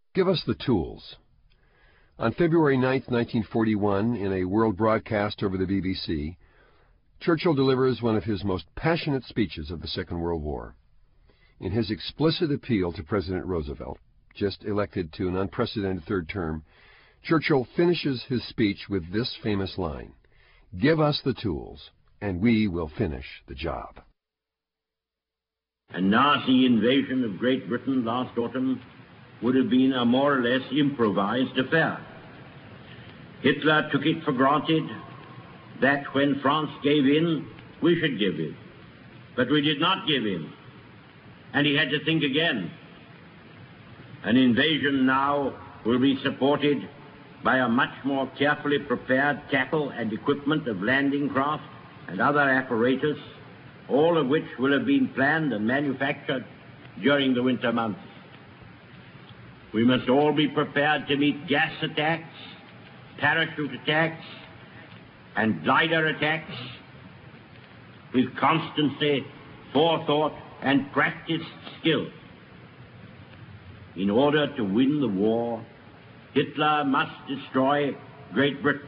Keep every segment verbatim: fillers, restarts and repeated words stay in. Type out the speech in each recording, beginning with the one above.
Give us the tools. On February ninth, nineteen forty-one, in a world broadcast over the B B C, Churchill delivers one of his most passionate speeches of the Second World War. In his explicit appeal to President Roosevelt, just elected to an unprecedented third term, Churchill finishes his speech with this famous line, "Give us the tools, and we will finish the job." A Nazi invasion of Great Britain last autumn would have been a more or less improvised affair. Hitler took it for granted that when France gave in, we should give in. But we did not give in, and he had to think again. An invasion now will be supported by a much more carefully prepared tackle and equipment of landing craft and other apparatus, all of which will have been planned and manufactured during the winter months. We must all be prepared to meet gas attacks, parachute attacks, and glider attacks with constancy, forethought, and practiced skill. In order to win the war, Hitler must destroy Great Britain.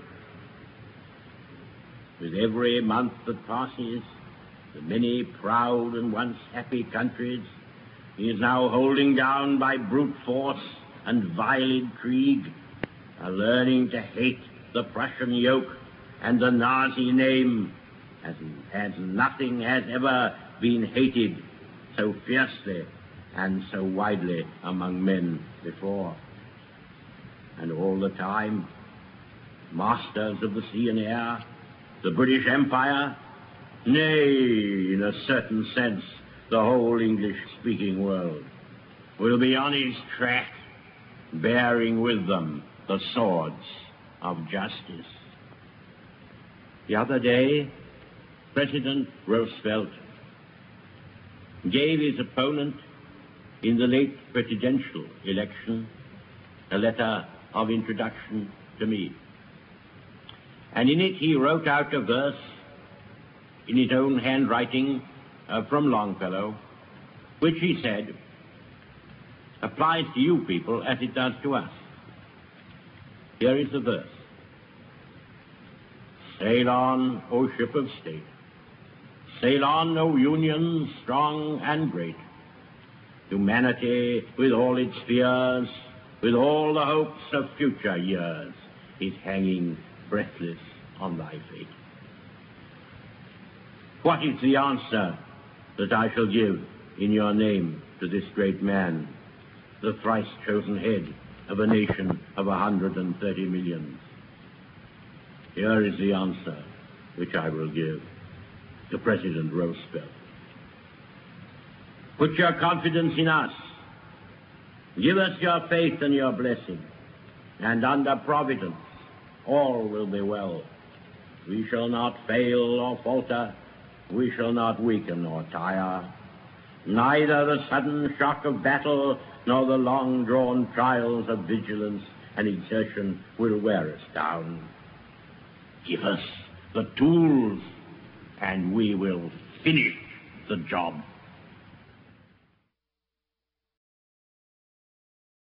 With every month that passes, the many proud and once happy countries he is now holding down by brute force and vile intrigue are learning to hate the Prussian yoke and the Nazi name as, as nothing has ever been hated so fiercely and so widely among men before. And all the time, masters of the sea and air, the British Empire, nay, in a certain sense, the whole English-speaking world, will be on his track, bearing with them the swords of justice. The other day, President Roosevelt gave his opponent in the late presidential election a letter of introduction to me. And in it he wrote out a verse in his own handwriting uh, from Longfellow, which he said applies to you people as it does to us. Here is the verse. Sail on, O ship of state. Sail on, O Union strong and great. Humanity with all its fears, with all the hopes of future years, is hanging breathless on thy fate. What is the answer that I shall give in your name to this great man, the thrice chosen head of a nation of a hundred and thirty millions? Here is the answer which I will give to President Roosevelt. Put your confidence in us. Give us your faith and your blessing, and under Providence all will be well. We shall not fail or falter. We shall not weaken or tire. Neither the sudden shock of battle nor the long-drawn trials of vigilance and exertion will wear us down. Give us the tools, and we will finish the job.